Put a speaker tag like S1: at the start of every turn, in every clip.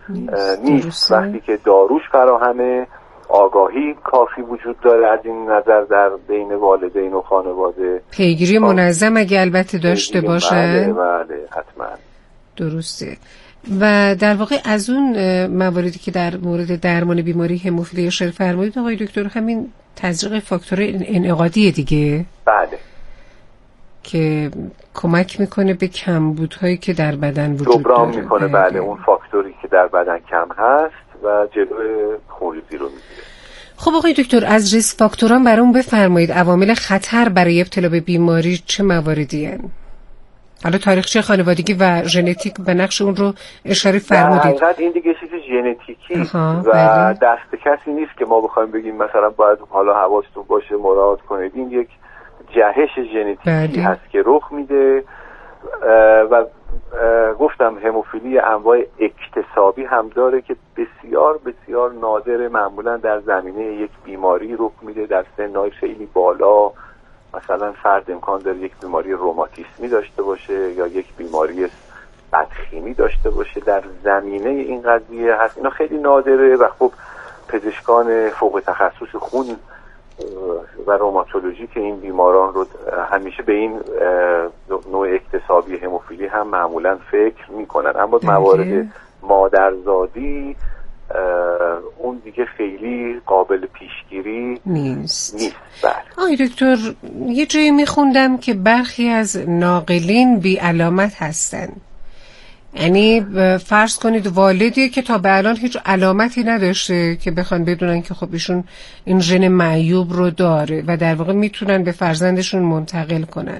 S1: نیست. وقتی که داروش فراهمه، آگاهی کافی وجود داره از این نظر در بین والدین و خانواده،
S2: پیگیری منظم اگه البته داشته باشه.
S1: بله حتما.
S2: درسته. و در واقع از اون مواردی که در مورد درمان بیماری هموفیلی اشاره فرمودید آقای دکتر، همین تزریق فاکتور انعقادی دیگه.
S1: بله.
S2: که کمک میکنه به کمبودهایی که در بدن وجود داره.
S1: جبران میکنه. بله اون فاکتوری که در بدن کم هست و جلوی خونریزی رو میگیره.
S2: خب آقای دکتر، از ریسک فاکتوران برام بفرمایید عوامل خطر برای ابتلا به بیماری چه مواردی هستند؟ حالا تاریخچه خانوادگی و ژنتیک به نقش اون رو اشاره فرمودید.
S1: در حقیقت این دیگه چیز ژنتیکی و دست کسی نیست که ما بخوایم بگیم مثلا باید حالا حواستون باشه مراعات کنید. این یک جهش ژنتیکی هست که رخ میده و گفتم هموفیلی انواع اکتسابی هم داره که بسیار بسیار نادره، معمولا در زمینه یک بیماری رخ میده در سن‌های خیلی بالا. مثلا فرد امکان داره یک بیماری روماتیسمی داشته باشه یا یک بیماری بدخیمی داشته باشه در زمینه این قضیه هست. اینا خیلی نادره و خب پزشکان فوق تخصص خون و روماتولوژی که این بیماران رو همیشه به این نوع اکتسابی هموفیلی هم معمولا فکر میکنن. اما موارد مادرزادی اون دیگه خیلی قابل پیشگیری نیست.
S2: آقای دکتر، یه جایی میخوندم که برخی از ناقلین بی علامت هستن. یعنی فرض کنید والدی که تا به الان هیچ علامتی نداشته که بخوان بدونن که خب ایشون این ژن معیوب رو داره و در واقع میتونن به فرزندشون منتقل کنن.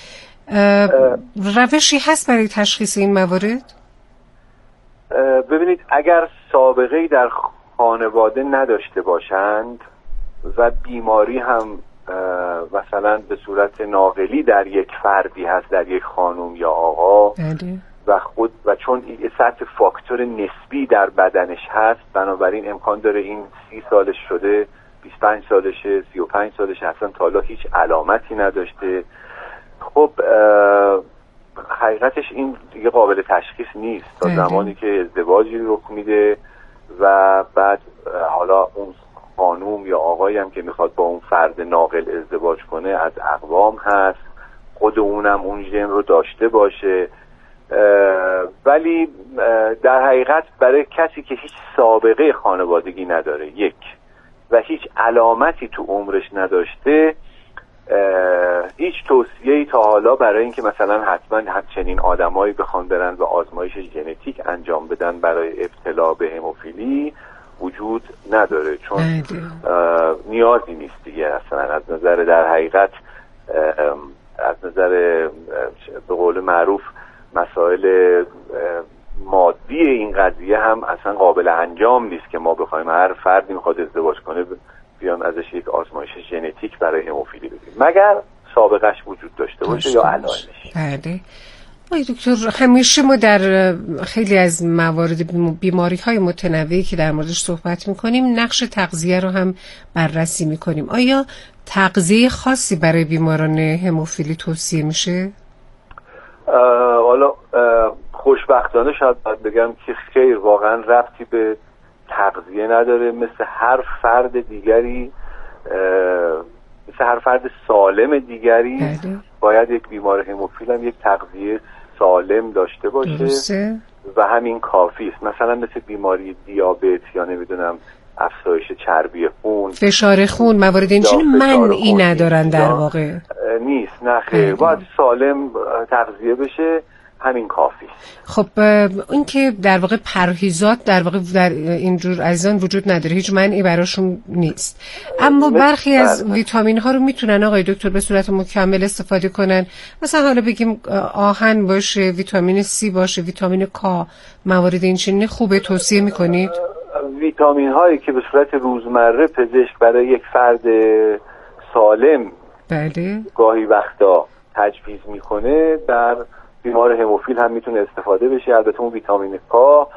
S2: روشی هست برای تشخیص این موارد؟
S1: ببینید، اگر سابقه‌ای در خانواده نداشته باشند و بیماری هم مثلا به صورت ناقلی در یک فردی هست، در یک خانم یا آقا و چون سطح فاکتور نسبی در بدنش هست، بنابراین امکان داره این 30 سالش شده، 25 سالشه، 35 سالشه، اصلا تا حالا هیچ علامتی نداشته. خب حقیقتش این دیگه قابل تشخیص نیست تا زمانی که ازدواجی رخ میده و بعد حالا اون خانوم یا آقایی هم که میخواد با اون فرد ناقل ازدواج کنه از اقوام هست، خود اونم اون ژن رو داشته باشه. ولی در حقیقت برای کسی که هیچ سابقه خانوادگی نداره و هیچ علامتی تو عمرش نداشته، هیچ توصیه‌ای تا حالا برای اینکه مثلا حتما چنین آدمایی بخوان برن و آزمایش ژنتیک انجام بدن برای ابتلا به هموفیلی وجود نداره، چون نیازی نیست دیگه. اصلا از نظر در حقیقت از نظر به قول معروف مسائل مادی این قضیه هم اصلا قابل انجام نیست که ما بخوایم هر فردی میخواد ازدواج کنه بیان ازش یک آزمایش ژنتیک برای هموفیلی بدیم، مگر سابقش وجود داشته باشه یا علائمش.
S2: بله. آقای دکتر، همیشه ما در خیلی از موارد بیماری‌های متنوعی که در موردش صحبت می‌کنیم نقش تغذیه رو هم بررسی می‌کنیم. آیا تغذیه خاصی برای بیماران هموفیلی توصیه میشه؟
S1: حالا خوشبختانه شاید باید بگم که خیر، واقعا ربطی به تغذیه نداره. مثل هر فرد دیگری، مثل هر فرد سالم دیگری باید یک بیمار هموفیل هم یک تغذیه سالم داشته باشه و همین کافی است. مثلا مثل بیماری دیابت یا نمیدونم افزایش چربی خون،
S2: فشار خون، موارد اینجوری منعی ندارن در واقع
S1: نیست. نه خیر، باید سالم تغذیه بشه، همین کافی.
S2: خب این که در واقع پرهیزات در واقع در اینجور عزیزان وجود نداره، هیچ مانعی براشون نیست، اما برخی از ویتامین ها رو میتونن آقای دکتر به صورت مکمل استفاده کنن. مثلا حالا بگیم آهن باشه، ویتامین C باشه، ویتامین K، موارد این چنینی خوبه توصیه میکنید؟
S1: ویتامین هایی که به صورت روزمره پزشک برای یک فرد سالم گاهی وقتا تجویز میکنه در بیمار هموفیل هم میتونه استفاده بشه. البته اون ویتامین K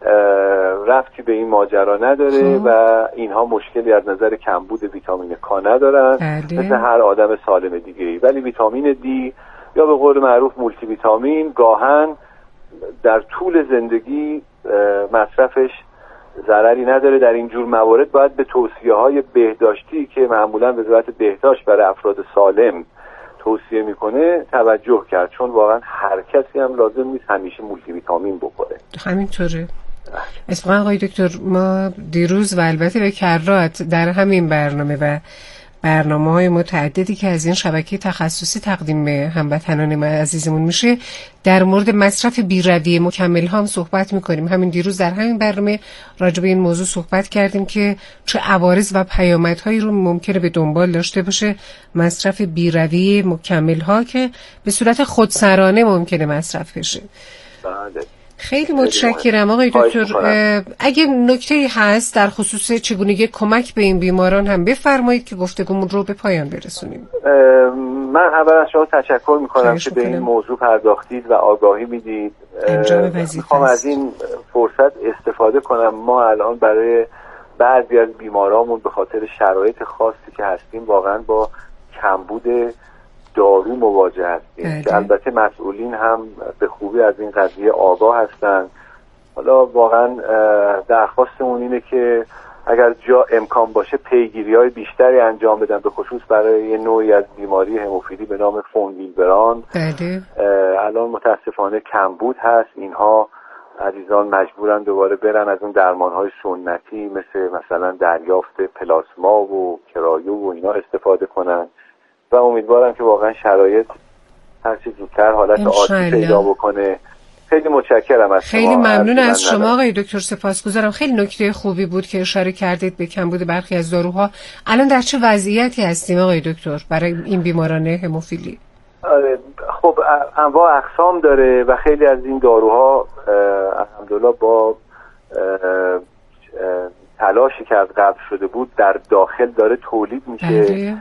S1: ربطی به این ماجرا نداره و اینها مشکلی از نظر کمبود ویتامین K ندارن، مثل هر آدم سالم دیگه‌ای. ولی ویتامین D یا به قول معروف مولتی ویتامین گاهن در طول زندگی مصرفش ضرری نداره. در این جور موارد باید به توصیه‌های بهداشتی که معمولا وزارت بهداشت برای افراد سالم توصیه میکنه توجه کرد، چون واقعا هر کسی هم لازم نیست همیشه مولتی ویتامین بخوره.
S2: همینطوره. اتفاقا آقای دکتر ما دیروز و البته به کرات در همین برنامه و برنامه‌های متعددی که از این شبکه تخصصی تقدیم به هموطنان ما عزیزمون میشه در مورد مصرف بی‌رویه مکمل‌ها هم صحبت می‌کنیم. همین دیروز در همین برنامه راجع به این موضوع صحبت کردیم که چه عوارض و پیامدهایی رو ممکنه به دنبال داشته باشه مصرف بی‌رویه مکمل‌ها که به صورت خودسرانه ممکنه مصرف بشه.
S1: بله.
S2: خیلی متشکرم آقای دکتر. اگه نکته‌ای هست در خصوص چگونگی کمک به این بیماران هم بفرمایید که گفتگومون رو به پایان برسونیم.
S1: من اول از شما تشکر میکنم که به این موضوع پرداختید و آگاهی میدید. میخوام از این فرصت استفاده کنم. ما الان برای بعضی از بیمارامون به خاطر شرایط خاصی که هستیم واقعا با کمبود دارو مواجه هستیم که البته مسئولین هم به خوبی از این قضیه آگاه هستن. حالا واقعا درخواستمون اینه که اگر جا امکان باشه پیگیری‌های بیشتری انجام بدن، به خصوص برای یه نوعی از بیماری هموفیلی به نام فون ویلبراند. الان متاسفانه کمبود هست. اینها عزیزان مجبورن دوباره برن از اون درمان‌های سنتی مثلا دریافت پلاسما و کرایو و اینا استفاده کنن و امیدوارم که واقعا شرایط هر چه زودتر حالت عادی پیدا بکنه. خیلی متشکرم از شما.
S2: خیلی ممنون از شما آقای دکتر، سپاسگزارم. خیلی نکته خوبی بود که اشاره کردید به کمبود برخی از داروها. الان در چه وضعیتی هستیم آقای دکتر برای این بیماران هموفیلی؟
S1: خب انواع اقسام داره و خیلی از این داروها الحمدلله با تلاشی که از قبل شده بود در داخل داره تولید میشه.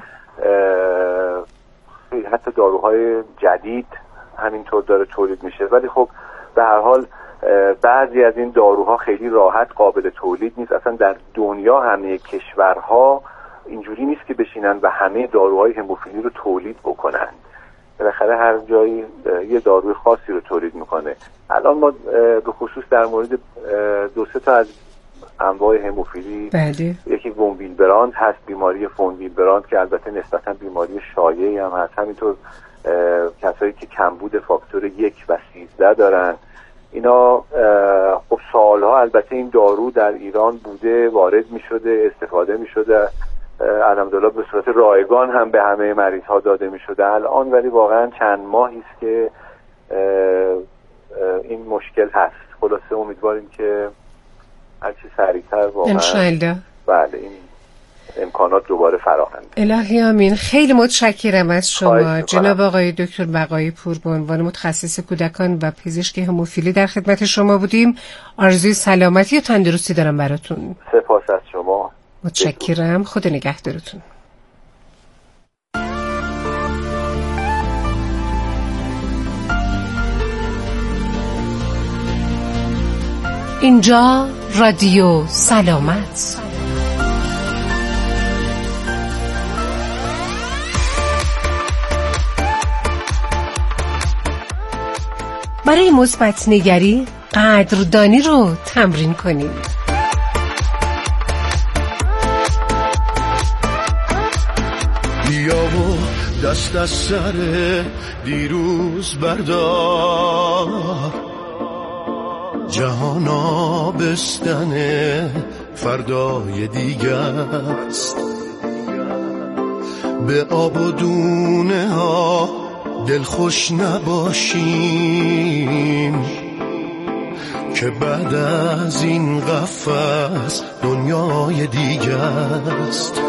S1: حتی داروهای جدید همینطور داره تولید میشه، ولی خب به هر حال بعضی از این داروها خیلی راحت قابل تولید نیست. اصلا در دنیا همه کشورها اینجوری نیست که بشینن و همه داروهای هموفیلی رو تولید بکنن. بالاخره هر جایی یه داروی خاصی رو تولید میکنه. الان ما به خصوص در مورد 2-3 تا از انواع هموفیلی یکی فون ویلبراند هست، بیماری فون ویلبراند که البته نسبتا بیماری شایعی هم هست. همینطور کسایی که کمبود فاکتور 1 و 13 دارن، اینا خب سالها البته این دارو در ایران بوده، وارد می شده، استفاده می شده، الحمدلله به صورت رایگان هم به همه مریض ها داده می شده الان، ولی واقعا چند ماهی است که این مشکل هست. خلاصه امیدواریم که هرچی سریعتر واقعا
S2: انشاءالله
S1: بله این امکانات دوباره فراهم.
S2: الهی آمین. خیلی متشکرم از شما جناب آقای دکتر بقایی پور. به عنوان متخصص کودکان و پزشک هموفیلی در خدمت شما بودیم. آرزوی سلامتی و تندرستی دارم براتون.
S1: سپاس از شما.
S2: متشکرم. خدا نگهدارتون. اینجا رادیو سلامت. برای مثبت نگری قدردانی رو تمرین کنیم.
S3: بیا و دست از سر دیروز بردار، جهان آبستن فردای دیگه است. به آب و دونه ها دلخوش نباشیم که بعد از این قفس دنیای دیگه است.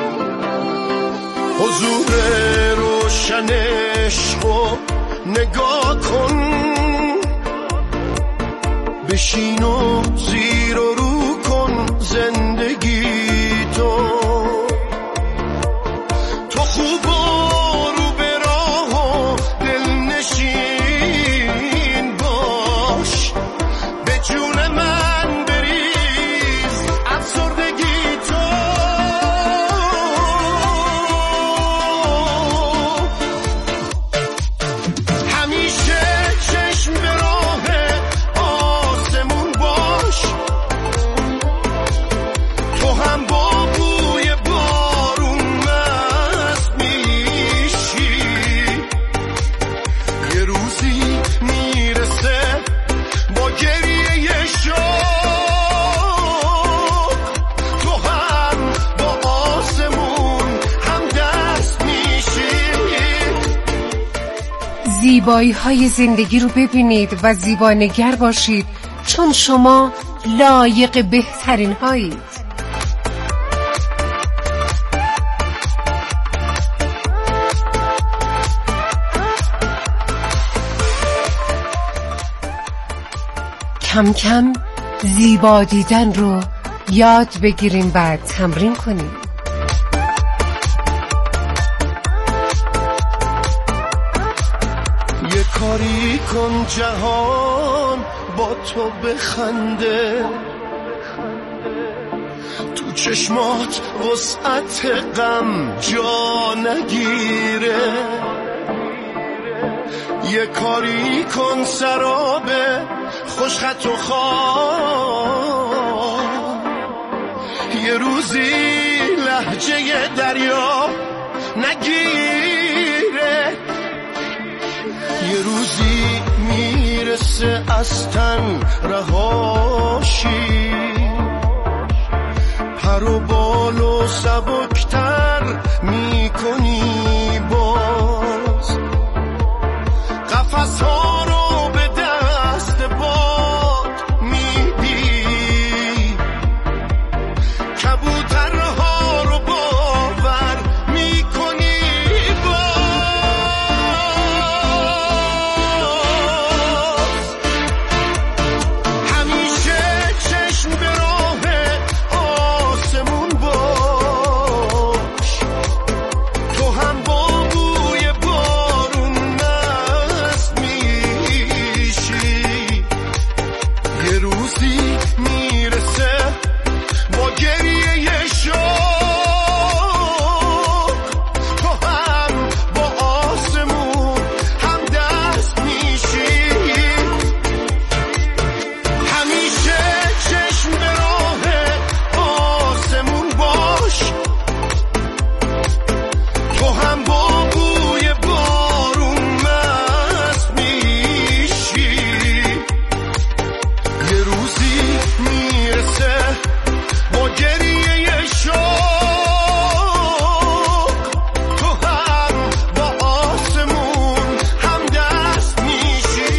S3: حضور روشن عشقو نگاه کن، بشین و زیر و رو کن زندگی تو خوب و رو به راه و دلنشین باش، به جون من بریز افسردگی تو. همیشه چشم به راه آسمون باش،
S2: زیبایی های زندگی رو ببینید و زیبانگر باشید، چون شما لایق بهترین هایید. کم کم زیبا دیدن رو یاد بگیریم و تمرین کنیم.
S3: یه کاری کن جهان با تو بخنده، تو چشمات وسعت غم جا نگیره. یه کاری کن سراب خوشخط و خواب، یه روزی لهجه دریا نگیره. یه روزی میرسه از تن رهاشی، پر و بال و سبکتر میکنی باز، قفس ها رو به دست باد میدی، کبوترها رو باور میکنی باز. همیشه چشم به راه آسمون باش، تو هم با بوی بارون مست میشی. یه روزی میرسه با گریه شوق، تو هم با آسمون هم دست میشی. همیشه چشم به راه آسمون باش، تو هم با بوی بارون مست میشی. یه روزی میرسه با گریه شوق، تو هم با آسمون هم دست میشی.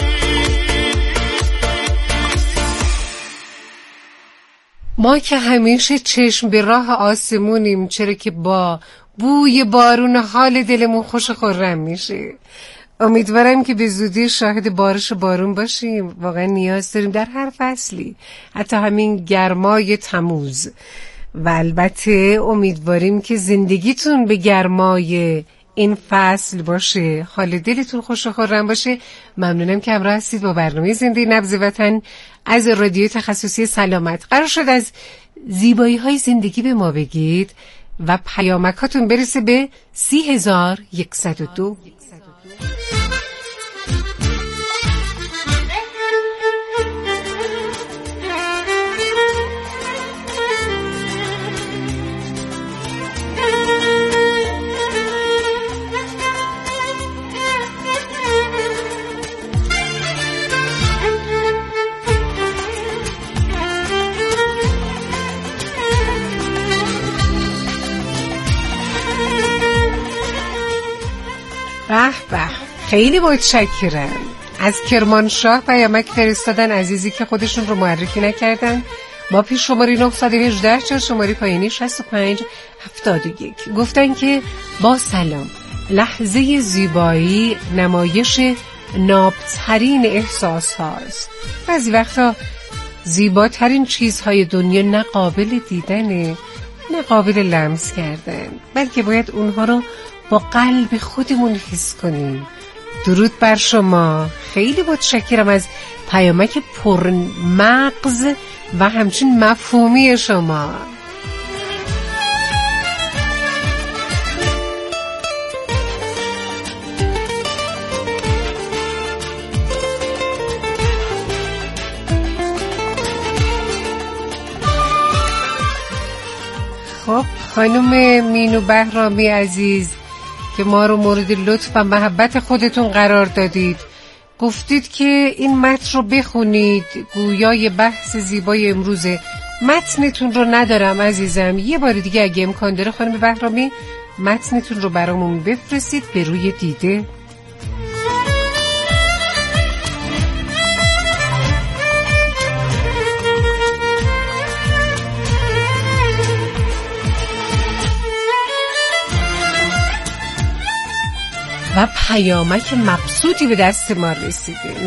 S2: ما که همیشه چشم به راه آسمونیم، چرا که با بوی بارون حال دلمون خوش و خرم میشه. امیدوارم که به زودی شاهد بارش بارون باشیم. واقعا نیاز داریم در هر فصلی، حتی همین گرمای تموز. و البته امیدواریم که زندگیتون به گرمای این فصل باشه، حال دلتون خوش و خرم باشه. ممنونم که همراه هستید با برنامه زنده نبض وطن از رادیو تخصصی سلامت. قرار شد از زیبایی های زندگی به ما بگید و پیامکاتون برسه به 30,102. به به، خیلی متشکرم. از کرمانشاه پیامک فرستادن عزیزی که خودشون رو معرفی نکردن. با پیش شماره 918 چه شماره پایینی 6571 گفتن که با سلام، لحظه زیبایی نمایش نابترین احساس هاست. بعضی وقتا زیباترین چیزهای دنیا نه قابل دیدنه نه قابل لمس کردن، بلکه باید اونها رو با قلب خودمون حس کنیم. درود بر شما. خیلی متشکرم از پیامک پرمغز و همچنین مفهومی شما. خب خانم مینو بهرامی عزیز که ما رو مورد لطف و محبت خودتون قرار دادید، گفتید که این متن رو بخونید. گویای بحث زیبای امروزه. متنتون رو ندارم عزیزم، یه بار دیگه اگه امکان داره خانم بهرامی متنتون رو برامون بفرستید به روی دیده. و پیامک مبسوطی به دست ما رسیده.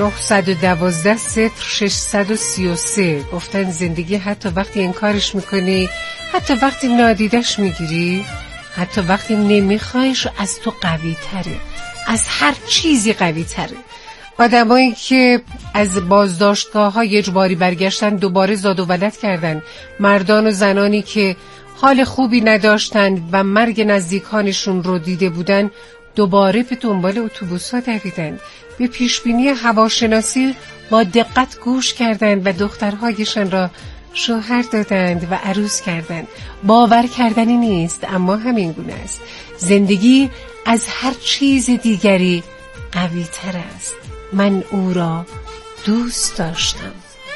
S2: 912-0633 گفتن زندگی حتی وقتی انکارش میکنی، حتی وقتی نادیدش میگیری، حتی وقتی نمیخوایش، از تو قوی تره، از هر چیزی قوی تره. آدمایی که از بازداشتگاه‌های اجباری برگشتن دوباره زاد و ولد کردن، مردان و زنانی که حال خوبی نداشتن و مرگ نزدیکانشون رو دیده بودن دوباره به دنبال اتوبوس‌ها دویدن، به پیشبینی هواشناسی با دقت گوش کردند و دخترهایشان را شوهر دادند و عروس کردند. باور کردنی نیست، اما همین گونه است. زندگی از هر چیز دیگری قوی تر است. من او را دوست داشتم.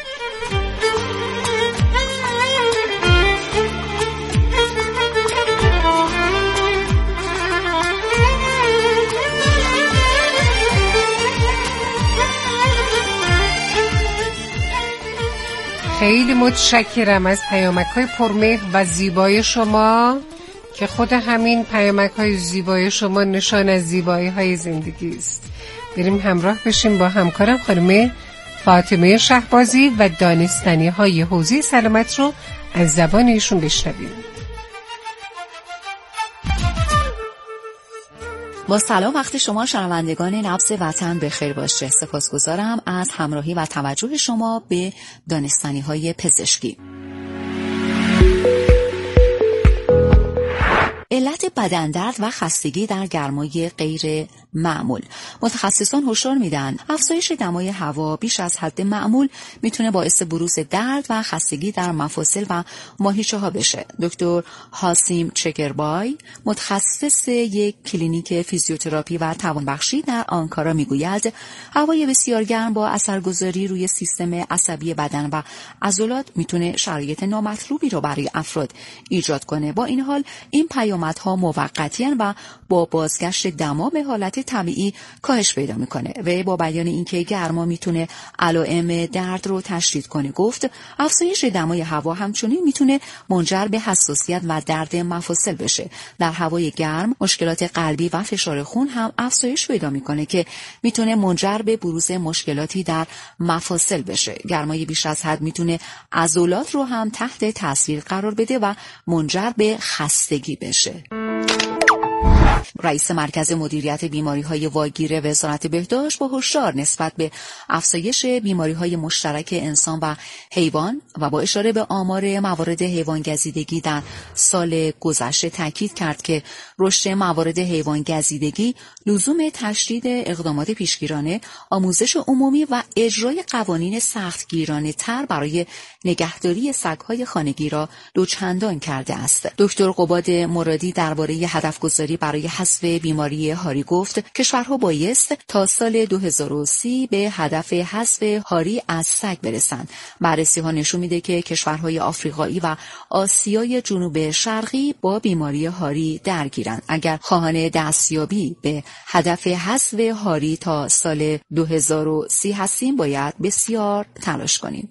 S2: خیلی متشکرم از پیامک‌های پرمهر و زیبای شما که خود همین پیامک‌های زیبای شما نشان از زیبایی‌های زندگی است. بریم همراه بشیم با همکارم خانم فاطمه شهبازی و دانستنی‌های حوزه سلامت رو از زبان ایشون بشنویم.
S4: با سلام، وقت شما شنوندگان نبض وطن بخیر باشه. سپاسگزارم از همراهی و توجه شما به دانستنی‌های پزشکی. علت بدندرد و خستگی در گرمای غیر معمول. متخصصان هشدار میدن افزایش دمای هوا بیش از حد معمول میتونه باعث بروز درد و خستگی در مفاصل و ماهیچه ها بشه. دکتر حاسیم چکربای، متخصص یک کلینیک فیزیوتراپی و توانبخشی در آنکارا میگوید هوای بسیار گرم با اثرگذاری روی سیستم عصبی بدن و عضلات میتونه شرایط نامطلوبی رو برای افراد ایجاد کنه. با این حال این پیامدها موقتی هستند و با بازگشت دما به حالت طبیعی کاهش پیدا میکنه. و با بیان اینکه گرما میتونه علائم درد رو تشدید کنه گفت افزایش دمای هوا همچنین میتونه منجر به حساسیت و درد مفاصل بشه. در هوای گرم مشکلات قلبی و فشار خون هم افزایش پیدا میکنه که میتونه منجر به بروز مشکلاتی در مفاصل بشه. گرمای بیش از حد میتونه عضلات رو هم تحت تاثیر قرار بده و منجر به خستگی بشه. رئیس مرکز مدیریت بیماری‌های واگیر وزارت بهداشت با هشدار نسبت به افزایش بیماری‌های مشترک انسان و حیوان و با اشاره به آمار موارد حیوان‌گزیدگی در سال گذشته تاکید کرد که رشد موارد حیوان‌گزیدگی لزوم تشدید اقدامات پیشگیرانه، آموزش عمومی و اجرای قوانین سختگیرانه‌تر برای نگهداری سگ‌های خانگی را دوچندان کرده است. دکتر قباد مرادی درباره هدفگذاری برای حذف بیماری هاری گفت کشورها بایست تا سال 2030 به هدف حذف هاری از سگ برسند. بررسی‌ها نشون میده که کشورهای آفریقایی و آسیای جنوب شرقی با بیماری هاری درگیرند. اگر خواهان دستیابی به هدف حذف هاری تا سال 2030 هستیم باید بسیار تلاش کنیم.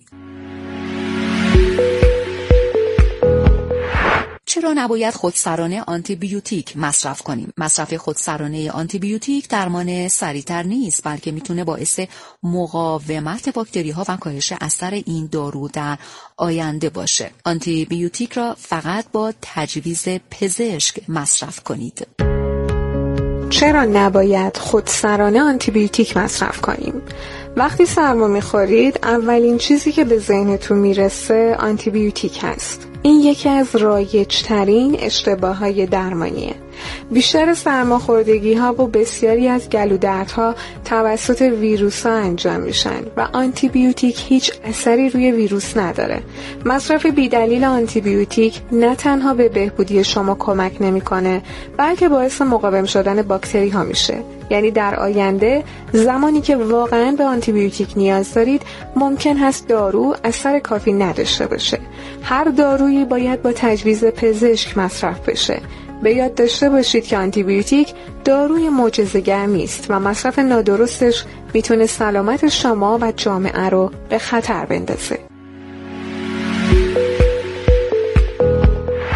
S4: چرا نباید خودسرانه آنتی بیوتیک مصرف کنیم؟ مصرف خودسرانه آنتی بیوتیک درمان سریعتر نیست، بلکه میتونه باعث مقاومت باکتری ها و کاهش اثر این دارو در آینده باشه. آنتی بیوتیک را فقط با تجویز پزشک مصرف کنید.
S5: چرا نباید خودسرانه آنتی بیوتیک مصرف کنیم؟ وقتی سرما میخورید اولین چیزی که به ذهنتون میرسه آنتی بیوتیک هست. این یکی از رایج‌ترین اشتباه‌های درمانیه. بیشتر سرماخوردگی‌ها و بسیاری از گلودردها توسط ویروس‌ها انجام میشن و آنتی بیوتیک هیچ اثری روی ویروس نداره. مصرف بی‌دلیل آنتی بیوتیک نه تنها به بهبودی شما کمک نمی‌کنه، بلکه باعث مقاوم شدن باکتری‌ها میشه. یعنی در آینده زمانی که واقعاً به آنتی بیوتیک نیاز دارید ممکن هست دارو اثر کافی نداشته باشه. هر دارویی باید با تجویز پزشک مصرف بشه. به یاد داشته باشید که آنتی بیوتیک داروی معجزه‌گر نیست و مصرف نادرستش میتونه سلامت شما و جامعه رو به خطر بندازه.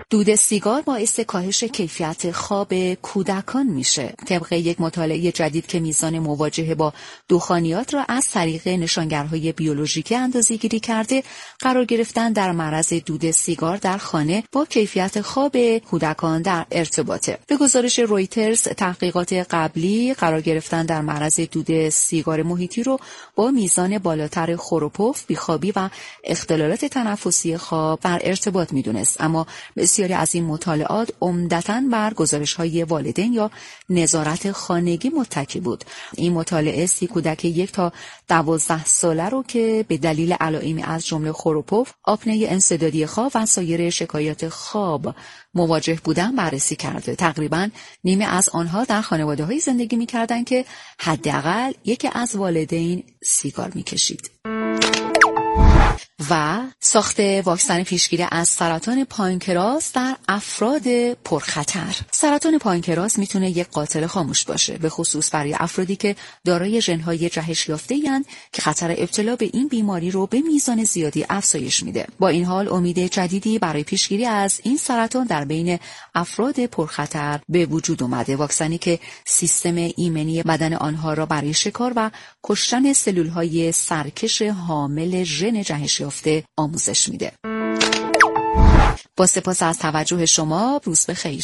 S4: دود سیگار باعث کاهش کیفیت خواب کودکان میشه. طبق یک مطالعه جدید که میزان مواجهه با دخانیات را از طریق نشانگرهای بیولوژیکی اندازه‌گیری کرده، قرار گرفتن در معرض دود سیگار در خانه با کیفیت خواب کودکان در ارتباطه. به گزارش رویترز، تحقیقات قبلی قرار گرفتن در معرض دود سیگار محیطی رو با میزان بالاتر خور و پف، بیخوابی و اختلالات تنفسی خواب در ارتباط میدونست، اما بسیاری از این مطالعات عمدتاً بر گزارش‌های والدین یا نظارت خانگی متکی بود. این مطالعه 30 کودک 1 تا 12 ساله رو که به دلیل علائمی از جمله خور و پف، آپنه انسدادی خواب و سایر شکایات خواب مواجه بودن بررسی کرده. تقریباً نیمه از آنها در خانواده‌های زندگی می‌کردند که حداقل یکی از والدین سیگار می‌کشید. و ساخت واکسن پیشگیری از سرطان پانکراس در افراد پرخطر. سرطان پانکراس میتونه یک قاتل خاموش باشه، به خصوص برای افرادی که دارای ژن‌های جهش یافته‌اند که خطر ابتلا به این بیماری رو به میزان زیادی افزایش میده. با این حال امید جدیدی برای پیشگیری از این سرطان در بین افراد پرخطر به وجود اومده. واکسنی که سیستم ایمنی بدن آنها را برای شکار و کشتن سلول‌های سرکش حامل ژن جهش یافته آموزش میده. با سپاس از توجه شما، روز بخیر.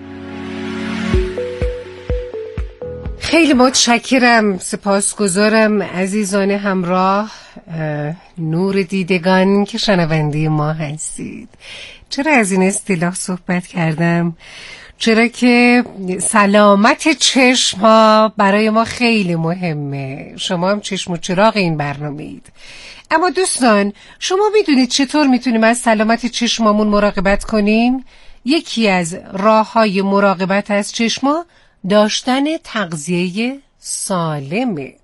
S2: خیلی متشکرم، سپاسگزارم عزیزان همراه، نور دیدگان که شنونده ما هستید. چرا از این اصطلاح صحبت کردم؟ چرا که سلامت چشم ها برای ما خیلی مهمه. شما هم چشم و چراغ این برنامه اید. اما دوستان، شما میدونید چطور میتونیم از سلامت چشمامون مراقبت کنیم؟ یکی از راه‌های مراقبت از چشما داشتن تغذیه سالمه.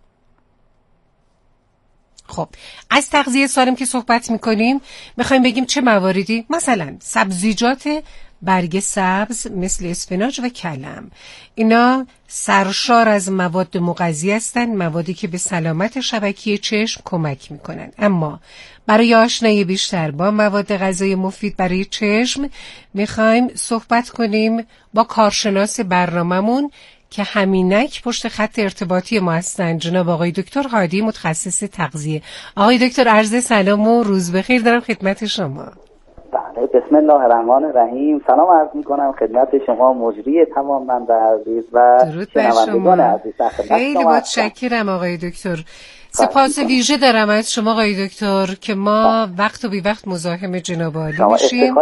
S2: خب، از تغذیه سالم که صحبت میکنیم، میخوایم بگیم چه مواردی؟ مثلا سبزیجات برگ سبز مثل اسفناج و کلم، اینا سرشار از مواد مغذی هستند، موادی که به سلامت شبکیه چشم کمک میکنن. اما برای آشنایی بیشتر با مواد غذایی مفید برای چشم میخوایم صحبت کنیم با کارشناس برنامه‌مون که همینک پشت خط ارتباطی ما هستن، جناب آقای دکتر هادی، متخصص تغذیه. آقای دکتر، عرض سلام و روز بخیر دارم خدمت شما.
S6: بله، بسم الله الرحمن الرحیم. سلام عرض میکنم خدمت شما مجری تمام منبع عزیز و شنوندگان عزیز.
S2: خیلی متشکرم آقای دکتر. سپاس ویژه دارم از شما آقای دکتر که ما وقت و بی وقت مزاحم جناب عالی میشیم.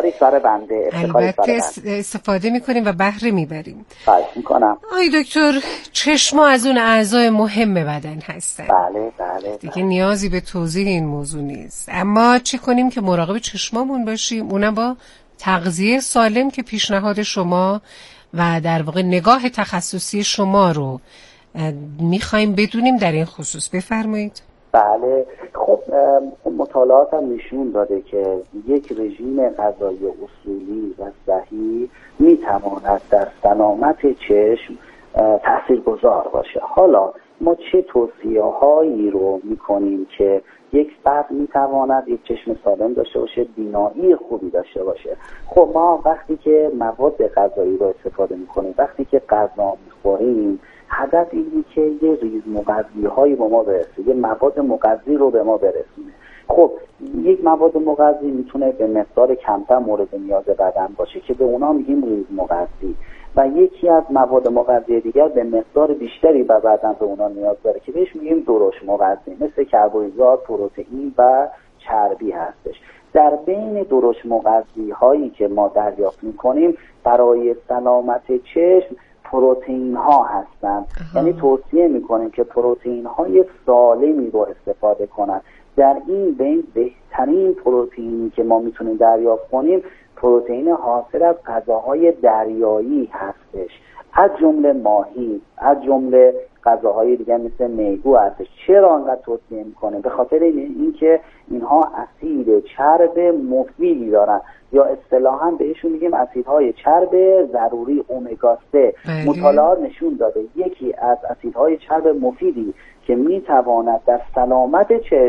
S2: البته استفاده میکنیم و بهره میبریم.
S6: خواهش میکنم.
S2: آقای دکتر، چشم از اون اعضای مهم بدن هستن.
S6: بله.
S2: دیگه نیازی به توضیح این موضوع نیست. اما چه کنیم که مراقب چشمامون باشیم؟ اونم با تغذیه سالم که پیشنهاد شما و در واقع نگاه تخصصی شما رو میخوایم بدونیم در این خصوص. بفرمایید.
S6: بله، خب مطالعات هم نشون داده که یک رژیم غذایی اصولی و صحیح میتواند در سلامت چشم تاثیرگذار باشه. حالا ما چه توصیه هایی رو میکنیم که یک فرد میتواند یک چشم سالم داشته باشه، بینایی خوبی داشته باشه؟ خب ما وقتی که مواد غذایی رو استفاده میکنیم، وقتی که غذا میخوریم، هدف اینه که یه ریز مغذی هایی به ما برسه، یه مواد مغذی رو به ما برسونه. خب یک مواد مغذی میتونه به مقدار کمتر مورد نیاز بدن باشه که به اونا میگیم ریز مغذی، و یکی از مواد مغذی دیگر به مقدار بیشتری به بدن به اونا نیاز داره که بهش میگیم درشت مغذی، مثل کربوهیدرات، پروتئین و چربی هستش. در بین درشت مغذی هایی که ما دریافت میکنیم برای سلامت چشم پروتئین ها هستن. یعنی توصیه میکنیم که پروتئین های سالمی رو استفاده کنن. در این بین بهترین پروتئینی که ما میتونیم دریافت کنیم پروتئین حاصل از غذاهای دریایی هستش، از جمله ماهی، از جمله غذاهای دیگه مثل میگو هستش. چرا انقدر توصیه میکنه؟ به خاطر اینکه اینها اسید چرب مفیدی دارن، یا اصطلاحاً بهشون میگیم اسیدهای چرب ضروری امگا 3. مطالعات نشون داده یکی از اسیدهای چرب مفیدی که میتواند در سلامت چشم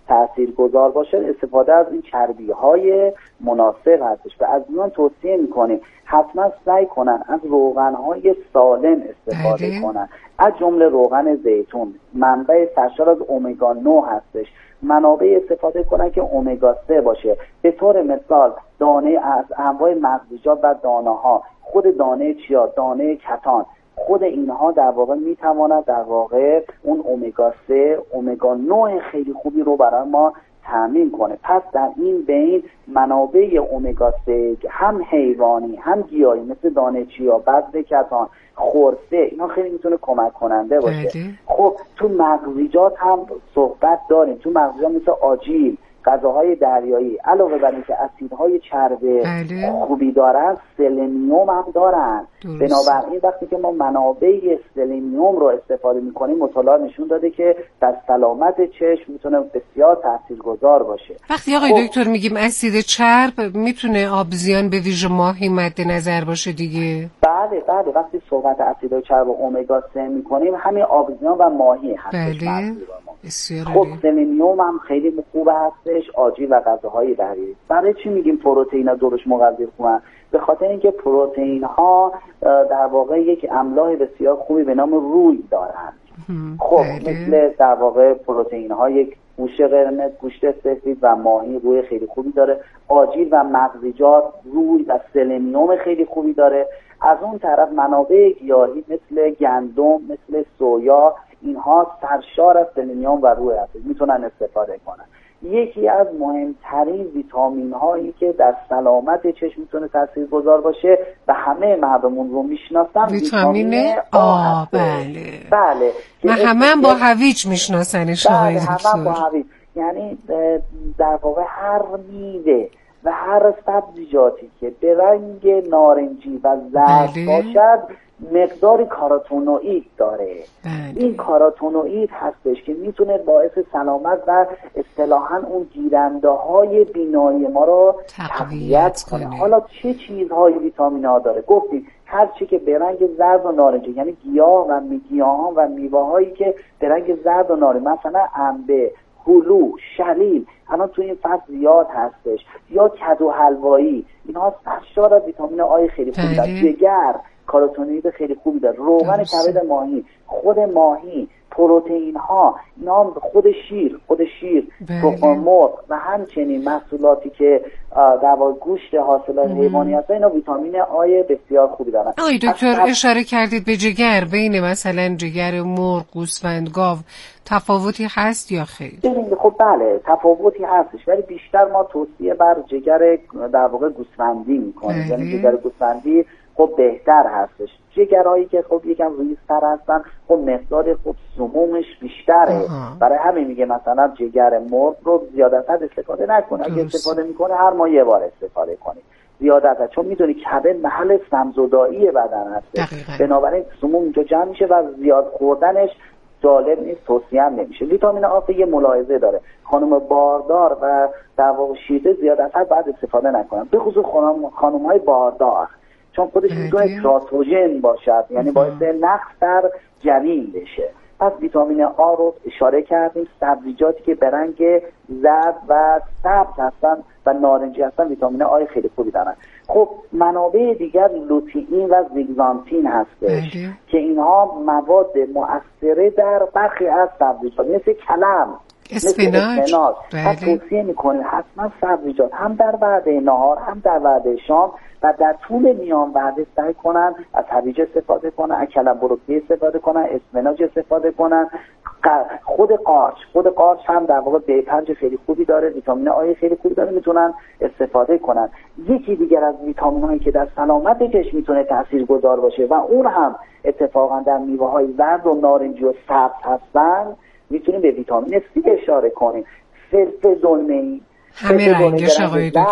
S6: تاثیرگذار باشه استفاده از این چربی‌های مناسب هستش و از اون توصیه می‌کنیم حتما سعی کنن از روغن‌های سالم استفاده کنن، از جمله روغن زیتون منبع سرشار از امگا 9 هستش، منابع استفاده کنن که امگا 3 باشه. به طور مثال دانه از انواع مغزیجات و دانه‌ها، خود دانه چیا، دانه کتان، خود اینها در واقع میتواند در واقع اون امگا 3 امگا 9 خیلی خوبی رو برای ما تامین کنه. پس در این بین منابع امگا 3 هم حیوانی هم گیاهی مثل دانه چیا، بذر کتان، خرسه، اینا خیلی میتونه کمک کننده باشه. خب تو مغزیجات هم صحبت داریم، تو مغزیجات مثل آجیل، غذاهای دریایی علاوه بر اینکه اسیدهای چربی خوبی دارن سلنیوم هم دارن. بنابراین وقتی که ما منابع سلنیوم رو استفاده میکنیم مطالعات نشون داده که در سلامت چشم میتونه بسیار تاثیرگذار باشه.
S2: وقتی آقای دکتر میگیم اسید چرب میتونه آبزیان به ویژه ماهی مد نظر باشه دیگه؟
S6: بله وقتی صحبت اسیدهای چرب و امگا 3 میکنیم همین آبزیان و ماهی هستش. خب سلنیوم هم خیلی خوب هستش، آجیل و غذاهای دریایی. برای چی میگیم پروتئینا درش مغذی خوبن؟ به خاطر اینکه پروتئین ها در واقع یک املاح بسیار خوبی به نام روی دارند. خب مثل در واقع پروتئین ها یک گوشت قرمز، گوشت سفید و ماهی روی خیلی خوبی داره، آجیل و مغزیجات روی و سلنیوم خیلی خوبی داره. از اون طرف منابع گیاهی مثل گندم، مثل سویا، اینها سرشار از سلنیوم و روی هست، میتونن استفاده کنن. یکی از مهمترین ویتامین هایی که در سلامت چشم میتونه تاثیرگذار باشه و همه مردمون رو میشناسن
S2: ویتامین آ. بله همه با هویج میشناسنش.
S6: بله همه با هویج، یعنی در واقع هر میوه و هر سبزیجاتی که به رنگ نارنجی و زرد باشد مقدار کاروتونوئید داره. این کاروتونوئید هستش که میتونه باعث سلامت و اصطلاحاً اون گیرنده های بینایی ما رو تقویت کنه. حالا چه چیزهای ویتامین ها داره؟ گفتیم هر چی که به رنگ زرد و نارنجی، یعنی گیاه و گیاهان و میوه هایی که به رنگ زرد و نارنجی، مثلا انبه، هلو، شلیل، الان توی این فصل زیاد هستش، یا کدو حلوایی، اینها سرشار از ویتامین آ خیلی خوبی داره. جگر کاروتونوئید خیلی خوبی داره. روغن کبد ماهی، خود ماهی، پروتئین ها، اینا خود شیر، تخم مرغ و همچنین محصولاتی که در واقع گوشت حاصلات حیوانی هست، اینا ویتامین آ بسیار خوبی دارن.
S2: آقای دکتر اشاره کردید به جگر. بین مثلا جگر مرغ، گوسفند، گاو تفاوتی هست یا خیر؟
S6: خب بله تفاوتی هستش، ولی بیشتر ما توصیه بر جگر در واقع گوسفندی میکنیم. یعنی جگر گوسفندی خب بهتر هستش. جگرهایی که خب یکم ریزتر هستن خب مقدار خب سمومش بیشتره. برای همین میگه مثلا جگر مرغ رو زیادتر استفاده نکنه. اگه استفاده میکنه هر ماه یه بار استفاده کنید. زیادتر، چون میدونی کبد محل سمزدایی بدن هستش، بنابراین سموم اینجا جمع میشه و زیاد خوردنش جالب نیست، توصیه هم نمیشه. ویتامین آ یه ملاحظه داره، خانم باردار و در واقع شیرده زیادتر باید استفاده نکنن، به خصوص خانم‌های باردار، چون خودش میتونه کراتوژن باشد، یعنی باعث نقص در جنین بشه. پس ویتامین آ رو اشاره کردیم. سبزیجاتی که به رنگ زرد و سبز هستن و نارنجی هستن ویتامین آ خیلی خوبی دارن. خب منابع دیگر لوتئین و زیگزانتین هستش که اینها مواد مؤثره در برخی از سبزیجات مثل کلم،
S2: اسفناج.
S6: پس توصیه میکنیم حتما سبزیجات هم در وعده نهار هم در وعده شام و در طول میان وعده سعی کنن از هویج استفاده کنن، از کلم بروکلی استفاده کنن، اسفناج استفاده کنن. خود قارچ هم در واقع B5 خیلی خوبی داره، ویتامین آ خیلی خوبی داره، میتونن استفاده کنن. یکی دیگر از ویتامین هایی که در سلامت چشم میتونه تاثیرگذار باشه و اون هم اتفاقا در میوه های زرد و نارنجی و سبز هستن، میتونیم به ویتامین C اشاره کنیم. فلفل دلمه‌ای،
S2: همه رنگش آقای دکتر